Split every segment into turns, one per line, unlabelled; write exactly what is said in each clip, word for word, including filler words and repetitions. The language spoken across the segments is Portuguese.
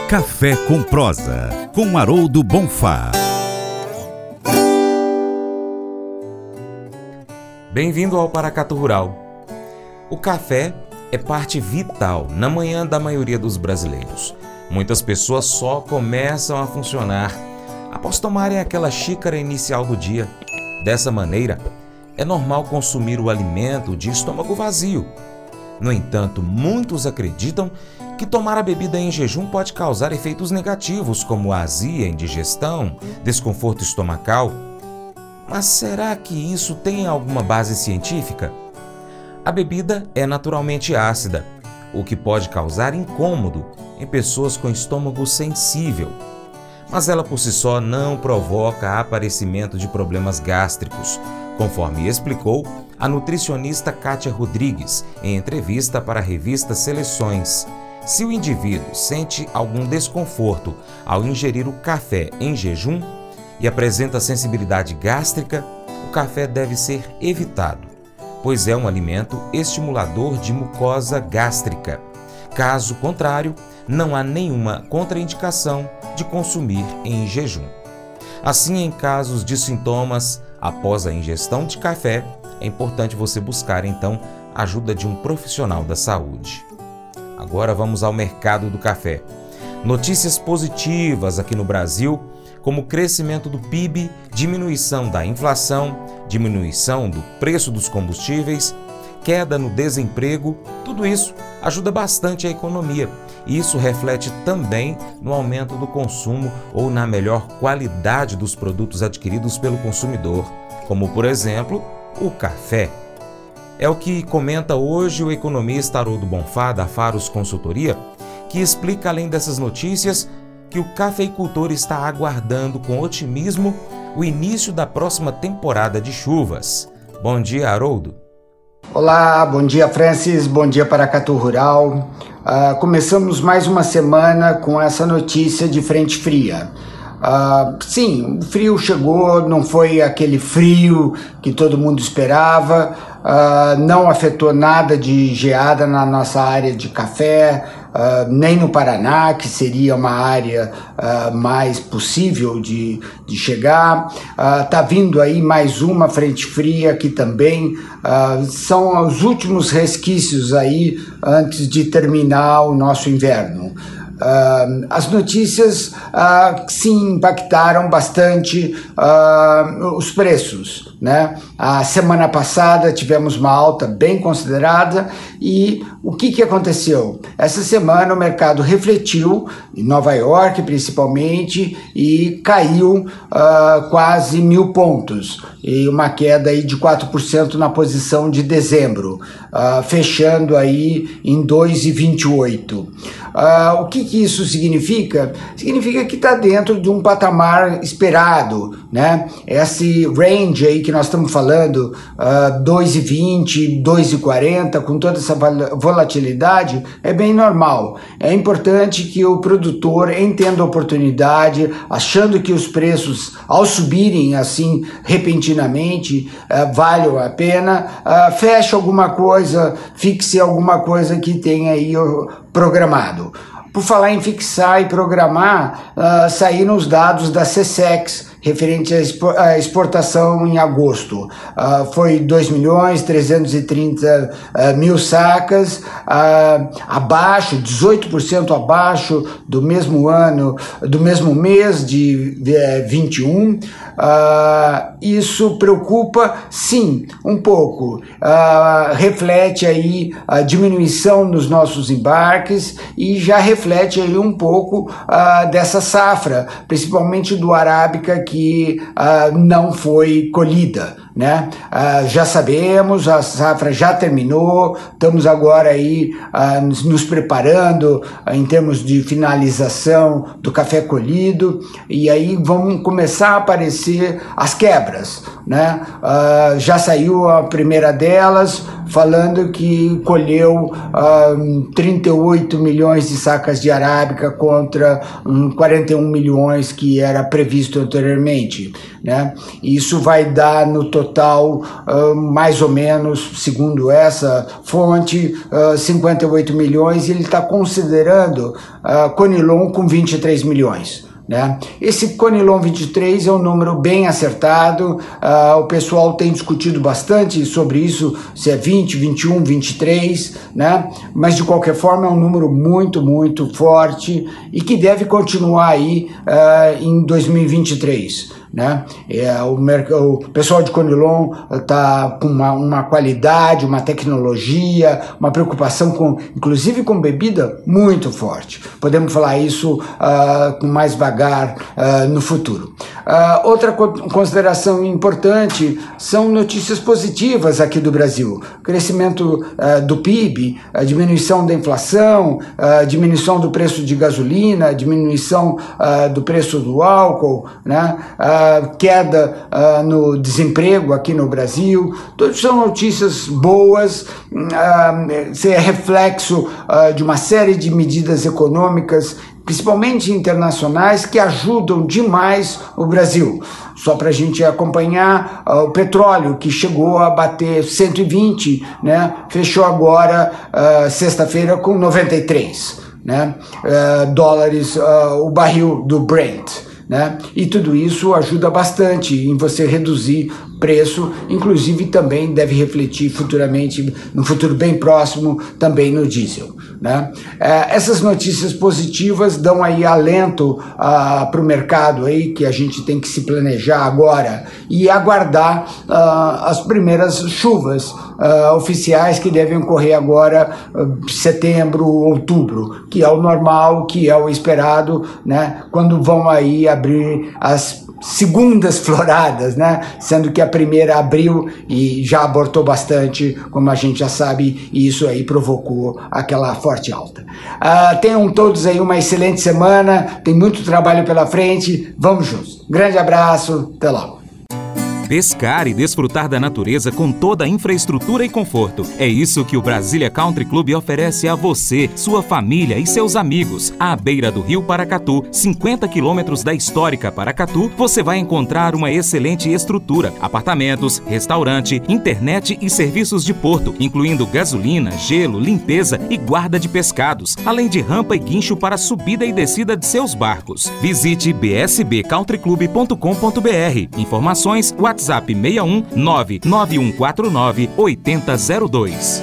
Café com Prosa, com Haroldo Bonfá.
Bem-vindo ao Paracatu Rural. O café é parte vital na manhã da maioria dos brasileiros. Muitas pessoas só começam a funcionar após tomarem aquela xícara inicial do dia. Dessa maneira, é normal consumir o alimento de estômago vazio. No entanto, muitos acreditam que tomar a bebida em jejum pode causar efeitos negativos, como azia, indigestão, desconforto estomacal. Mas será que isso tem alguma base científica? A bebida é naturalmente ácida, o que pode causar incômodo em pessoas com estômago sensível. Mas ela por si só não provoca aparecimento de problemas gástricos, conforme explicou a nutricionista Kátia Rodrigues em entrevista para a revista Seleções. Se o indivíduo sente algum desconforto ao ingerir o café em jejum e apresenta sensibilidade gástrica, o café deve ser evitado, pois é um alimento estimulador de mucosa gástrica. Caso contrário, não há nenhuma contraindicação de consumir em jejum. Assim, em casos de sintomas após a ingestão de café, é importante você buscar, então, a ajuda de um profissional da saúde. Agora vamos ao mercado do café. Notícias positivas aqui no Brasil, como o crescimento do P I B, diminuição da inflação, diminuição do preço dos combustíveis, queda no desemprego, tudo isso ajuda bastante a economia. E isso reflete também no aumento do consumo ou na melhor qualidade dos produtos adquiridos pelo consumidor, como, por exemplo, o café. É o que comenta hoje o economista Haroldo Bonfá, da Faros Consultoria, que explica, além dessas notícias, que o cafeicultor está aguardando com otimismo o início da próxima temporada de chuvas. Bom dia, Haroldo.
Olá, bom dia, Francis, bom dia, Paracatu Rural. Uh, começamos mais uma semana com essa notícia de frente fria. Uh, sim, o frio chegou, não foi aquele frio que todo mundo esperava, uh, não afetou nada de geada na nossa área de café, uh, nem no Paraná, que seria uma área uh, mais possível de, de chegar. Está uh, vindo aí mais uma frente fria que também uh, são os últimos resquícios aí antes de terminar o nosso inverno. Uh, as notícias uh, sim impactaram bastante uh, os preços, né? A semana passada tivemos uma alta bem considerada e o que, que aconteceu? Essa semana o mercado refletiu, em Nova York principalmente, e caiu uh, quase mil pontos, e uma queda aí de quatro por cento na posição de dezembro, uh, fechando aí em dois vírgula vinte e oito. Uh, o que, que isso significa? Significa que está dentro de um patamar esperado, né? Esse range aí que nós estamos falando, uh, dois vírgula vinte, dois vírgula quarenta, com toda essa volatilidade, é bem normal. É importante que o produtor entenda a oportunidade, achando que os preços, ao subirem assim repentinamente, uh, valham a pena, uh, feche alguma coisa, fixe alguma coisa que tenha aí uh, programado. Por falar em fixar e programar, uh, saíram os dados da SECEX, referente à exportação em agosto. Uh, foi dois milhões trezentos e trinta uh, mil sacas, uh, abaixo, dezoito por cento abaixo do mesmo ano, do mesmo mês de uh, vinte e um. Uh, isso preocupa, sim, um pouco. Uh, reflete aí a diminuição nos nossos embarques e já reflete aí um pouco uh, dessa safra, principalmente do arábica, que uh, não foi colhida, né? Uh, já sabemos, a safra já terminou, estamos agora aí uh, nos, nos preparando uh, em termos de finalização do café colhido, e aí vão começar a aparecer as quebras, né? Uh, já saiu a primeira delas, falando que colheu uh, trinta e oito milhões de sacas de arábica contra um, quarenta e um milhões que era previsto anteriormente. né? Isso vai dar no total uh, mais ou menos, segundo essa fonte, uh, cinquenta e oito milhões, e ele está considerando uh, Conilon com vinte e três milhões. Né? Esse Conilon vinte e três é um número bem acertado, uh, o pessoal tem discutido bastante sobre isso, se é vinte, vinte e um, vinte e três, né? Mas de qualquer forma é um número muito, muito forte e que deve continuar aí uh, em dois mil e vinte e três. Né? É, o, o pessoal de Conilon está com uma, uma qualidade, uma tecnologia, uma preocupação com, inclusive com bebida muito forte. Podemos falar isso uh, com mais vagar uh, no futuro. Uh, outra co- consideração importante são notícias positivas aqui do Brasil. Crescimento uh, do P I B, a diminuição da inflação, a diminuição do preço de gasolina, a diminuição uh, do preço do álcool, né? Uh, queda uh, no desemprego aqui no Brasil. Todas são notícias boas, uh, isso é reflexo uh, de uma série de medidas econômicas, principalmente internacionais, que ajudam demais o Brasil. Só para a gente acompanhar, uh, o petróleo, que chegou a bater cento e vinte, né, fechou agora, uh, sexta-feira, com noventa e três, né, uh, dólares uh, o barril do Brent. Né? E tudo isso ajuda bastante em você reduzir preço, inclusive também deve refletir futuramente, no futuro bem próximo, também no diesel. Né? É, essas notícias positivas dão aí alento ah, para o mercado aí, que a gente tem que se planejar agora e aguardar ah, as primeiras chuvas ah, oficiais que devem ocorrer agora, ah, setembro, outubro, que é o normal, que é o esperado, né? Quando vão aí abrir as segundas floradas, né? Sendo que a primeira abriu e já abortou bastante, como a gente já sabe, e isso aí provocou aquela forte alta. Uh, tenham todos aí uma excelente semana, tem muito trabalho pela frente, vamos juntos. Grande abraço, até logo.
Pescar e desfrutar da natureza com toda a infraestrutura e conforto. É isso que o Brasília Country Club oferece a você, sua família e seus amigos. À beira do Rio Paracatu, cinquenta quilômetros da histórica Paracatu, você vai encontrar uma excelente estrutura, apartamentos, restaurante, internet e serviços de porto, incluindo gasolina, gelo, limpeza e guarda de pescados, além de rampa e guincho para subida e descida de seus barcos. Visite b s b country club ponto com ponto b r. Informações, WhatsApp seis um nove nove um quatro nove oito zero zero dois.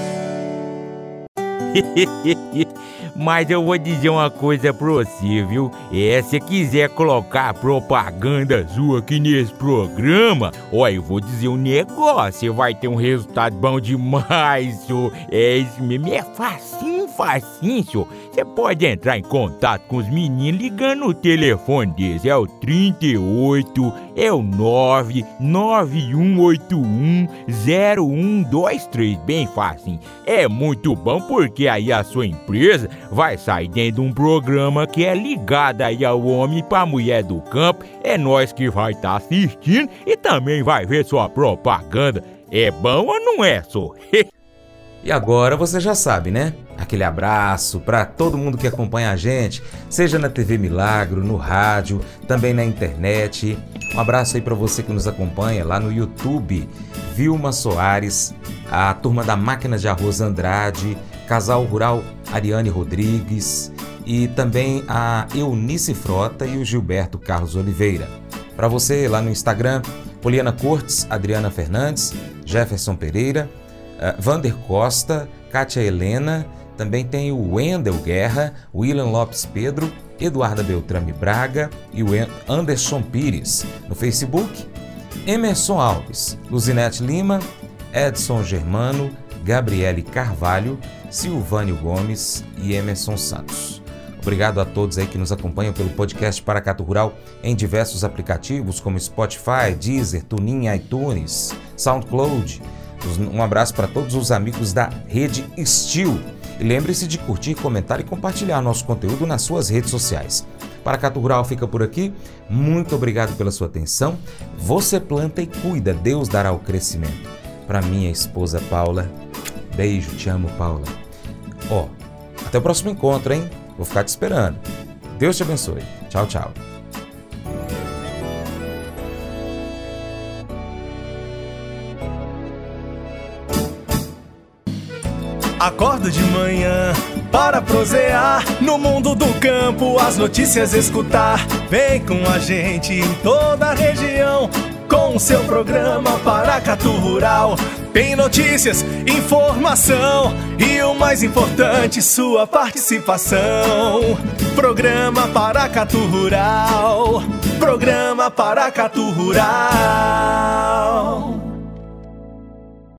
Mas eu vou dizer uma coisa pra você, viu? É, se quiser colocar propaganda sua aqui nesse programa, ó, eu vou dizer um negócio, você vai ter um resultado bom demais, senhor. É isso mesmo, é facinho, facinho, senhor. Você pode entrar em contato com os meninos ligando o telefone deles, é o trinta e oito, é o nove nove um oito um zero um dois três, bem facinho. É muito bom porque aí a sua empresa vai sair dentro de um programa que é ligado aí ao homem pra mulher do campo. É nós que vai estar tá assistindo e também vai ver sua propaganda. É bom ou não é, só?
E agora você já sabe, né? Aquele abraço para todo mundo que acompanha a gente, seja na T V Milagro, no rádio, também na internet. Um abraço aí para você que nos acompanha lá no YouTube, Vilma Soares, a turma da Máquina de Arroz Andrade, Casal Rural Ariane Rodrigues e também a Eunice Frota e o Gilberto Carlos Oliveira. Para você lá no Instagram, Poliana Cortes, Adriana Fernandes, Jefferson Pereira, uh, Vander Costa, Kátia Helena, também tem o Wendel Guerra, William Lopes Pedro, Eduarda Beltrame Braga e o Anderson Pires. No Facebook, Emerson Alves, Luzinete Lima, Edson Germano, Gabriele Carvalho, Silvânio Gomes e Emerson Santos. Obrigado a todos aí que nos acompanham pelo podcast Paracatu Rural em diversos aplicativos como Spotify, Deezer, TuneIn, iTunes, SoundCloud. Um abraço para todos os amigos da Rede Steel. E lembre-se de curtir, comentar e compartilhar nosso conteúdo nas suas redes sociais. Paracatu Rural fica por aqui. Muito obrigado pela sua atenção. Você planta e cuida, Deus dará o crescimento. Para minha esposa Paula, beijo, te amo, Paula. Ó, até o próximo encontro, hein? Vou ficar te esperando. Deus te abençoe. Tchau, tchau.
Acordo de manhã para prosear no mundo do campo, as notícias escutar. Vem com a gente em toda a região com o seu programa Paracatu Rural. Tem notícias, informação e o mais importante, sua participação. Programa Paracatu Rural. Programa Paracatu Rural.